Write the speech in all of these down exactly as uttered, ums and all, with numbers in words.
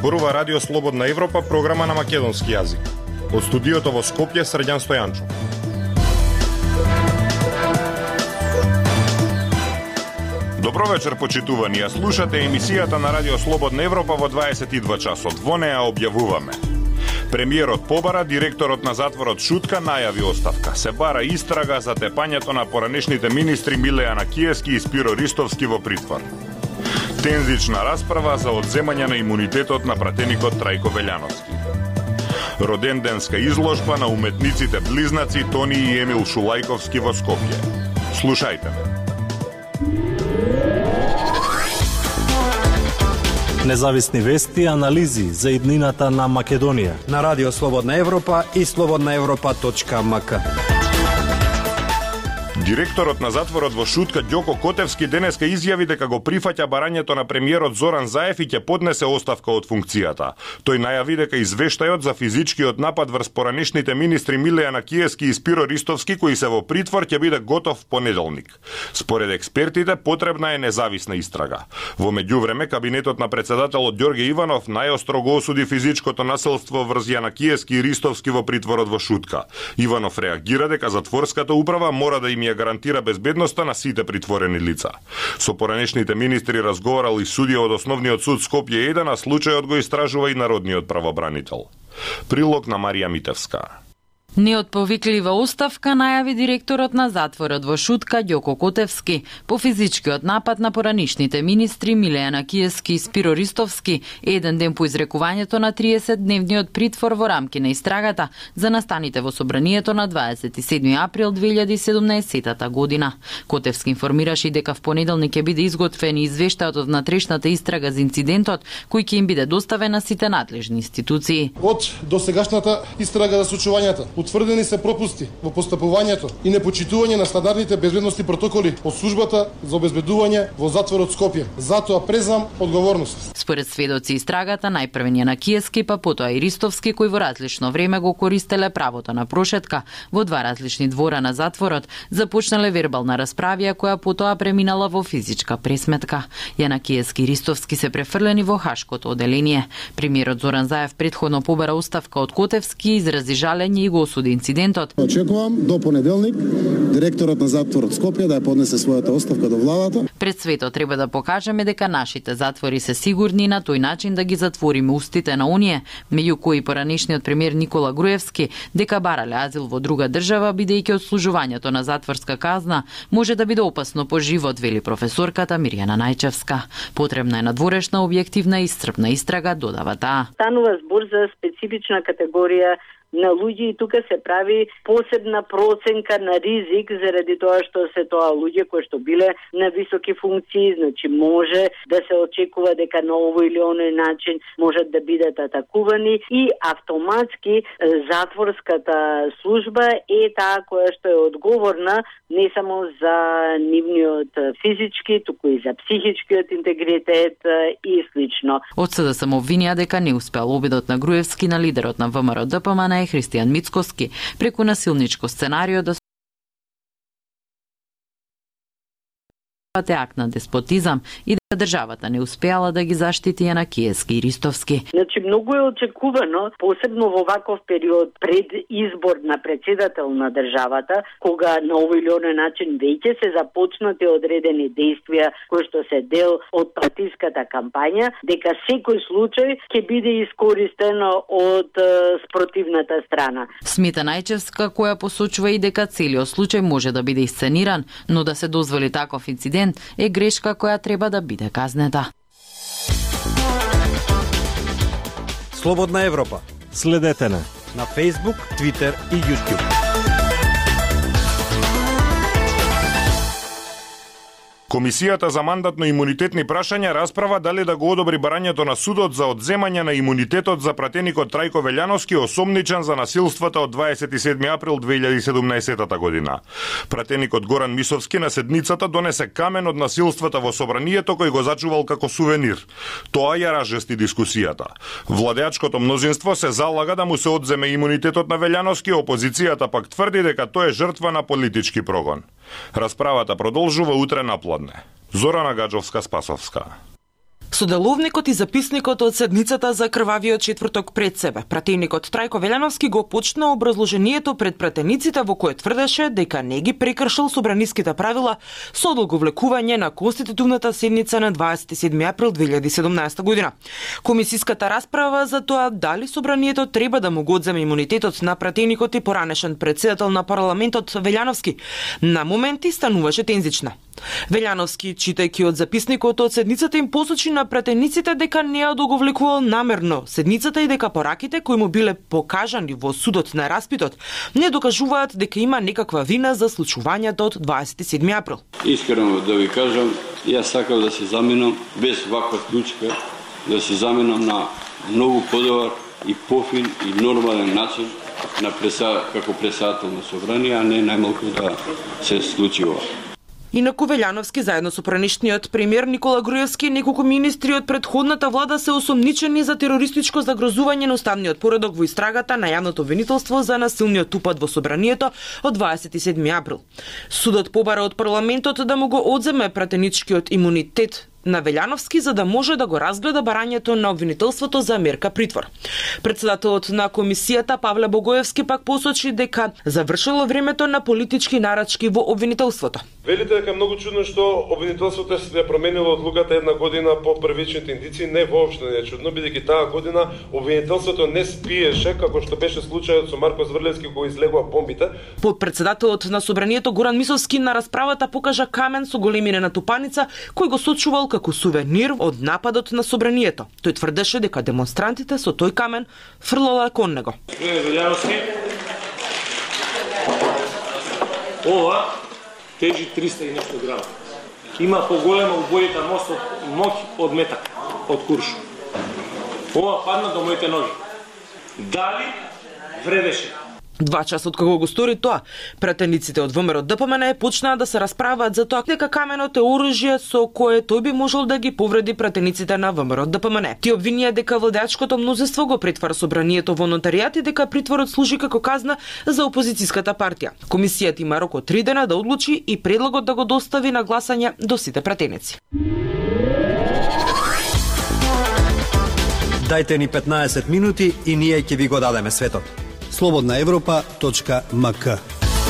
зборува Радио Слободна Европа, програма на македонски јазик. Од студиото во Скопје, Срđan Стојанчов. Добро вечер, почитувани. Ја слушате емисијата на Радио Слободна Европа во дваесет и два часот. Во неа објавуваме: премиерот побара, директорот на затворот Шутка најави оставка. Се бара истрага за тепањето на поранешните министри Милејана Киевски и Спиро Ристовски во притвор. Тензична расправа за одземање на имунитетот на пратеникот Трајко Велјановски. Роденденска изложба на уметниците близнаци Тони и Емил Шулајковски во Скопје. Слушајте ме. Независни вести и анализи за иднината на Македонија на Радио Слободна Европа и слободна европа точка ем ка. Директорот на затворот во Шутка Ѓоко Котевски денеска изјави дека го прифаќа барањето на премиерот Зоран Заев и ќе поднесе оставка од функцијата. Тој најави дека извештајот за физичкиот напад врз поранешните министри Милејана Киевски и Спиро Ристовски, кои се во притвор, ќе биде готов понеделник. Според експертите, потребна е независна истрага. Во меѓувреме, кабинетот на председателот Ѓорѓе Иванов најостро го осуди физичкото насилство врз Јана Киевски и Ристовски во притворот во Шутка. Иванов реагира дека затворската управа мора да им ја гарантира безбедноста на сите притворени лица. Со поранешните министри разговарал и судија од Основниот суд Скопје еден, а случајот го истражува и Народниот правобранител. Прилог на Марија Митевска. Неотповиклива оставка најави директорот на затворот во Шутка Ѓоко Котевски по физичкиот напад на поранишните министри Милејана Киевски и Спиро Ристовски еден ден по изрекувањето на триесетдневниот притвор во рамки на истрагата за настаните во собранието на дваесет и седми април две илјади и седумнаесетта година. Котевски информираше и дека в понеделник ќе биде изготвен и извештајот од внатрешната истрага за инцидентот, кој ќе им биде доставен на сите надлежни институции. Од досегашната истрага за случувањата утврдени се пропусти во постапувањето и непочитување на стандардните безбедности протоколи од службата за обезбедување во затворот Скопје. Затоа презам одговорност. Според сведоци истрагата, најпрвен на Киевски, па потоа и Ристовски, кои во различно време го користеле правото на прошетка во два различни двора на затворот, започнале вербална расправија која потоа преминала во физичка пресметка. Јана Киевски и Ристовски се префрлени во Хашкото оделение. Премиерот Зоран Заев претходно побара оставка од Котевски, изрази жалење и го осуди инцидентот. Очекувам до понеделник директорот на затворот Скопје да ја поднесе својата оставка до владата. Пред светот треба да покажеме дека нашите затвори се сигурни и на тој начин да ги затвориме устите на оние, меѓу кои поранешниот премиер Никола Груевски, дека барале азил во друга држава, бидејќи одслужувањето на затворска казна може да биде опасно по живот, вели професорката Мирјана Најчевска. Потребна е надворешна, објективна и исцрпна истрага, додава таа. Станува збор за специфична категорија на луѓе и тука се прави посебна проценка на ризик заради тоа што се тоа луѓе кои што биле на високи функции, значи може да се очекува дека на овој или оној начин можат да бидат атакувани и автоматски затворската служба е таа која што е одговорна не само за нивниот физички, туку и за психичкиот интегритет и слично. Од СДСМ се му обвинија дека не успеал обидот на Груевски на лидерот на ВМРО Д П М Н Христијан Мицкоски преку насилничко сценарио да е акт на деспотизам и дека државата не успеала да ги заштити Јана Киевски и Ристовски. Значи многу е очекувано, посебно во ваков период пред избор на председател на државата, кога на овој или оној начин веќе се започнати одредени действија кои што се дел од партиската кампања, дека секој случај ќе биде искористено од спротивната страна. Смета Најчевска, која посочува и дека целиот случај може да биде исцениран, но да се дозволи таков инцидент е грешка која треба да биде казнета. Слободна Европа. Следете на на Facebook, Twitter и YouTube. Комисијата за мандатно-имунитетни прашања расправа дали да го одобри барањето на судот за одземање на имунитетот за пратеникот Трајко Велјановски, осомничен за насилствата од дваесет и седми април две илјади и седумнаесетта година. Пратеникот Горан Мисовски на седницата донесе камен од насилствата во собранието кој го зачувал како сувенир. Тоа ја разжести дискусијата. Владеачкото мнозинство се залага да му се одземе имунитетот на Велјановски, опозицијата пак тврди дека тој е жртва на политички прогон. Расправата продолжува утре напладне. Зорана Гаджовска-Спасовска. Соделовникот и записникот од седницата за крвавиот четврток пред себе. Пратеникот Трајко Велјановски го почна образложението пред пратениците во кое тврдеше дека не ги прекршил собраниските правила со одолговлекување на конститутивната седница на дваесет и седми април две илјади и седумнаесета година. Комисиската расправа за тоа дали собранието треба да му го одземе имунитетот на пратеникот и поранешен председател на парламентот Велјановски на моменти стануваше тензична. Велјановски, читајќи од записникот од седницата, им посочи на пратениците дека не ја одолговлекувал намерно седницата и дека пораките кои му биле покажани во судот на распитот не докажуваат дека има некаква вина за случувањето од дваесет и седми април. Искрено да ви кажам, јас сакав да се заменам без ваква клучка, да се заменам на многу подобар и пофин и нормален начин на преса, како председател на собрание, а не најмалку да се случи ова. Инаку Велјановски заедно со поранешниот премиер Никола Груевски и неколку министри од претходната влада се осомничени за терористичко загрозување на уставниот поредок во истрагата на јавното обвинителство за насилниот упад во собранието од дваесет и седми април. Судот побара од парламентот да му го одземе пратеничкиот имунитет на Велјановски за да може да го разгледа барањето на обвинителството за мерка притвор. Председателот на комисијата Павле Богоевски пак посочи дека завршило времето на политички нарачки во обвинителството. Велите дека многу чудно што обвинителството се променило одлуката една година по првичните индици, не воопшто не е чудно, бидејќи таа година обвинителството не спиеше како што беше случајот со Марко Зврлевски кога излегува бомбите. Подпредседателот на собранието Горан Мисовски на расправата покажа камен со големина на тупаница кој го сочувал како сувенир од нападот на собранието. Тој тврдеше дека демонстрантите со тој камен фрлале кон него. Ова тежи триста и нешто грама. Има поголема убојата мост од моќ од метак, од курш. Ова падна до моите ноги. Дали вредеше? Два часа од кога го стори тоа, пратениците од ВМРО ДПМН почнаа да се расправаат за тоа дека каменот е оружје со кое тој би можел да ги повреди пратениците на ВМРО ДПМН. Ти обвинија дека владеачкото мнозинство го претвара собранието во нотаријат и дека притворот служи како казна за опозицијската партија. Комисијата има рок од три дена да одлучи и предлогот да го достави на гласање до сите пратеници. Дајте ни петнаесет минути и ние ќе ви го дадеме светот. слободна европа точка ем ка.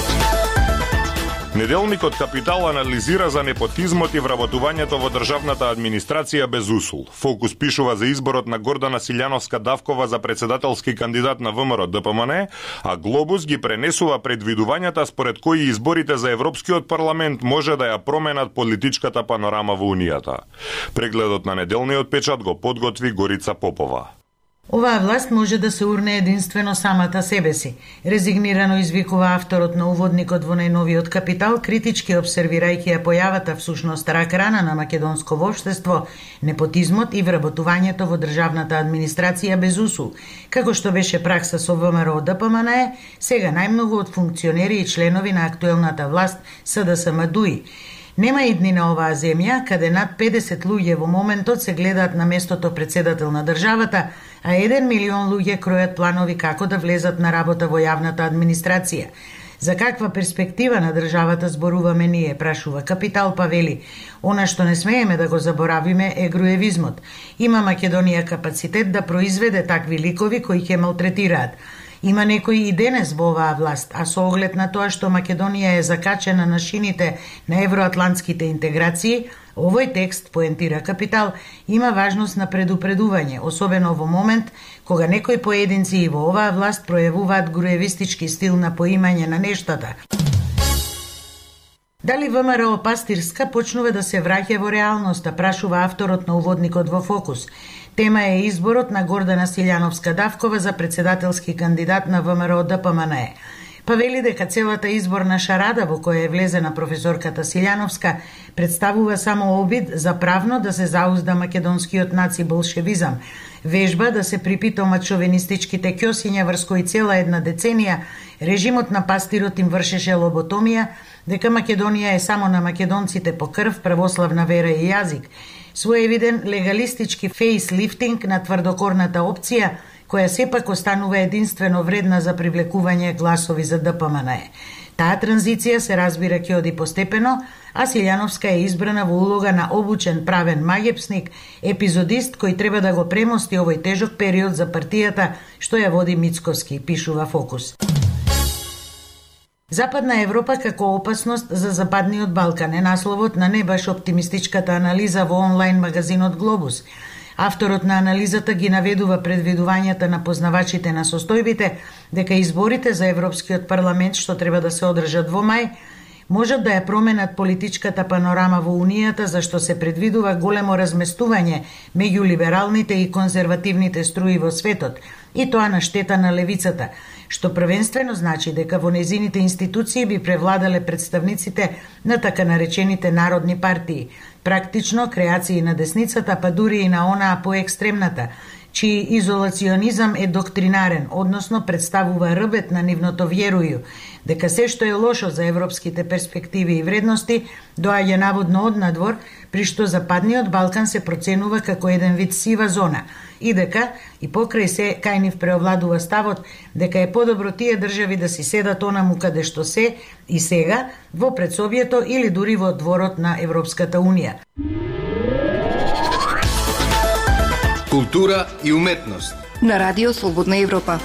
Неделникот Капитал анализира за непотизмот и вработувањето во државната администрација без усул. Фокус пишува за изборот на Гордана Силјановска-Давкова за председателски кандидат на ВМРО ДПМН, а Глобус ги пренесува предвидувањата според кои изборите за Европскиот парламент може да ја променат политичката панорама во Унијата. Прегледот на неделниот печат го подготви Горица Попова. Оваа власт може да се урне единствено самата себе си. Резигнирано извикува авторот на уводникот во најновиот Капитал, критички обсервирајќи ја појавата всушност рак рана на македонско општество, непотизмот и вработувањето во државната администрација без усул. Како што беше пракса со ВМРО ДПМН, сега најмногу од функционери и членови на актуелната власт СДСМ-ДУИ. Нема идни на оваа земја, каде над педесет луѓе во моментот се гледаат на местото председател на државата, а еден милион луѓе кројат планови како да влезат на работа во јавната администрација. За каква перспектива на државата зборуваме ние, прашува Капитал, па вели: она што не смееме да го заборавиме е груевизмот. Има Македонија капацитет да произведе такви ликови кои ќе малтретираат. Има некои и денес во оваа власт, а со оглед на тоа што Македонија е закачена на шините на евроатлантските интеграции, овој текст, поентира Капитал, има важност на предупредување, особено во момент кога некои поединци и во оваа власт пројавуваат груевистички стил на поимање на нештата. Дали ВМРО Пастирска почнува да се враќа во реалноста, прашува авторот на уводникот во Фокус. Тема е изборот на Гордана Силјановска-Давкова за председателски кандидат на ВМРО ДПМН. Па вели дека целата изборна шарада во која е влезена професорката Силјановска представува само обид за правно да се заузда македонскиот наци-болшевизам, вежба да се припитомат шовинистичките ќосиња врз кои цела една деценија режимот на пастирот им вршеше лоботомија, дека Македонија е само на македонците по крв, православна вера и јазик, своевиден легалистички фейслифтинг на тврдокорната опција, која сепак останува единствено вредна за привлекување гласови за ДПМН. Таа транзиција се разбира ќе оди постепено, а Силјановска е избрана во улога на обучен правен магепсник, епизодист кој треба да го премости овој тежок период за партијата што ја води Мицковски, пишува Фокус. Западна Европа како опасност за Западниот Балкан е насловот на не баш оптимистичката анализа во онлайн магазинот Глобус. Авторот на анализата ги наведува предвидувањата на познавачите на состојбите дека изборите за Европскиот парламент што треба да се одржат во мај можат да ја променат политичката панорама во Унијата, зашто се предвидува големо разместување меѓу либералните и конзервативните струи во светот, и тоа на штета на левицата, што првенствено значи дека во незините институции би превладале представниците на така наречените народни партии, практично креации на десницата, па дури и на онаа поекстремната, чиј изолационизам е доктринарен, односно представува рбет на нивното вјерују, дека се што е лошо за европските перспективи и вредности доаѓа наводно од надвор, при што Западниот Балкан се проценува како еден вид сива зона, и дека и покрај се кај нив преовладува ставот дека е подобро тие држави да си седат онаму каде што се и сега во предсобието или дури во дворот на Европската Унија. Култура и уметност на Радио Слободна Европа.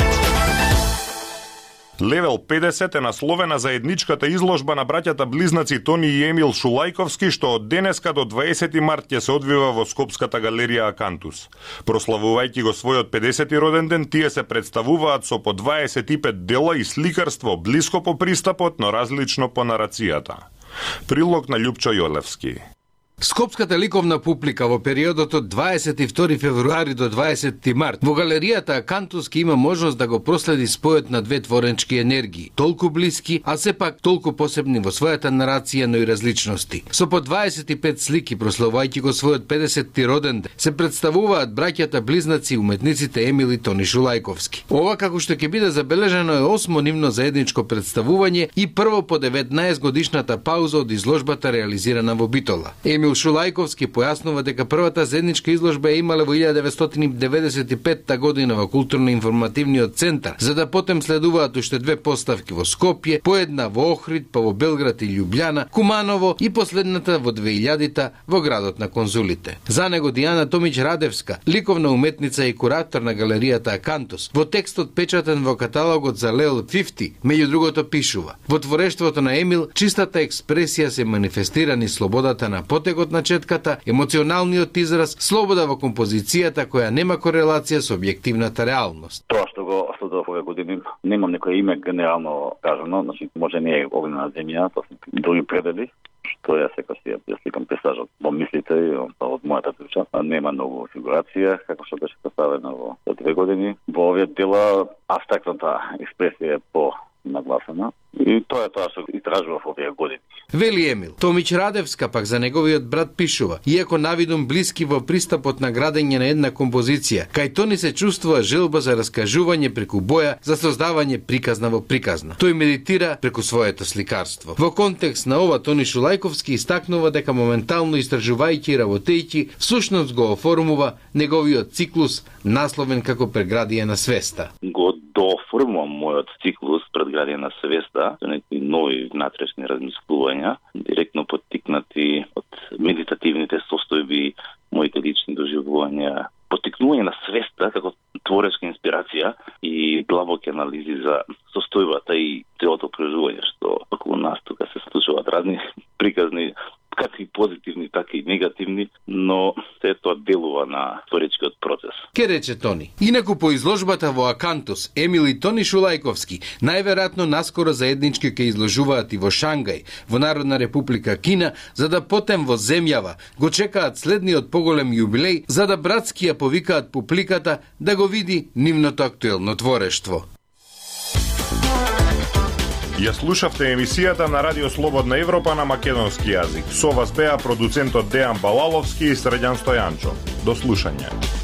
Левел педесет е насловена заедничката изложба на браќата близнаци Тони и Емил Шулајковски, што од денеска до дваесети март ќе се одвива во Скопската галерија Акантус. Прославувајќи го својот педесети роден ден, тие се представуваат со по дваесет и пет дела и сликарство блиско по пристапот, но различно по нарацијата. Прилог на Љупчо Јолевски. Скопската ликовна публика во периодот од дваесет и втори февруари до дваесети март во галеријата Акантус ке има можност да го проследи спојот на две творенчки енергии, толку блиски, а сепак толку посебни во својата нарација, но и различности. Со по дваесет и пет слики, прославувајќи го својот педесети роден ден, се представуваат браќата близнаци уметниците Емил и Тони Шулајковски. Ова, како што ќе биде забележано, е осмо нивно заедничко представување и прво по деветнаесет годишната пауза од изложбата реализирана во Битола. Емил Шулајковски појаснува дека првата заедничка изложба е имала во илјада деветстотини деветдесет и петта година во културно-информативниот центар, за да потем следуваат уште две поставки во Скопје, по една во Охрид, па во Белград и Љубљана, Куманово и последната во две илјадите во градот на конзулите. За него Дијана Томиќ Радевска, ликовна уметница и куратор на галеријата Акантус, во текстот печатен во каталогот за Лейл петдесет, меѓу другото пишува: во творештвото на Емил чистата експресија се манифестира низ слободата на потегот на четката, емоционалниот израз, слобода во композицијата која нема корелација со објективната реалност. Тоа што го следував овие години, немам некој име генерално кажано, значи може не е огнена на земја, тоа се други предели, што ја секој си ја сликам пейзажот во мислите од мојата душа. Нема многу фигурација, како што беше поставено во две години. Во овие дела абстрактната експресија е по нагласена. И тоа е тоа што истражував овие години. Вели Емил. Томиќ Радевска пак за неговиот брат пишува: иако навидум блиски во пристапот на градење на една композиција, кај Тони се чувствува желба за раскажување преку боја, за создавање приказна во приказна. Тој медитира преку своето сликарство. Во контекст на ова, Тони Шулајковски истакнува дека моментално истражувајќи и работејќи, всушност го оформува неговиот циклус насловен како Предградие на свеста. Го дооформувам мојот циклус Предградие на свеста со некои нови внатрешни размислувања, директно поттикнати од медитативните состојби, моите лични доживувања, поттикнување на свеста како творечка инспирација и длабоки анализи за состојбата и целото преживување што околу нас тука се случуваат разни приказни, како и позитивни, така и негативни, но се тоа делува на творечкиот процес. Ке рече Тони. Инаку по изложбата во Акантус, Емил и Тони Шулајковски најверојатно наскоро заеднички ќе изложуваат и во Шангај, во Народна република Кина, за да потем во земјава го чекаат следниот поголем јубилеј, за да братски ја повикаат публиката да го види нивното актуелно творештво. Ја слушавте емисијата на Радио Слободна Европа на македонски јазик. Со вас беа продуцентот Дејан Балаловски и Средјан Стојанчо. До слушање.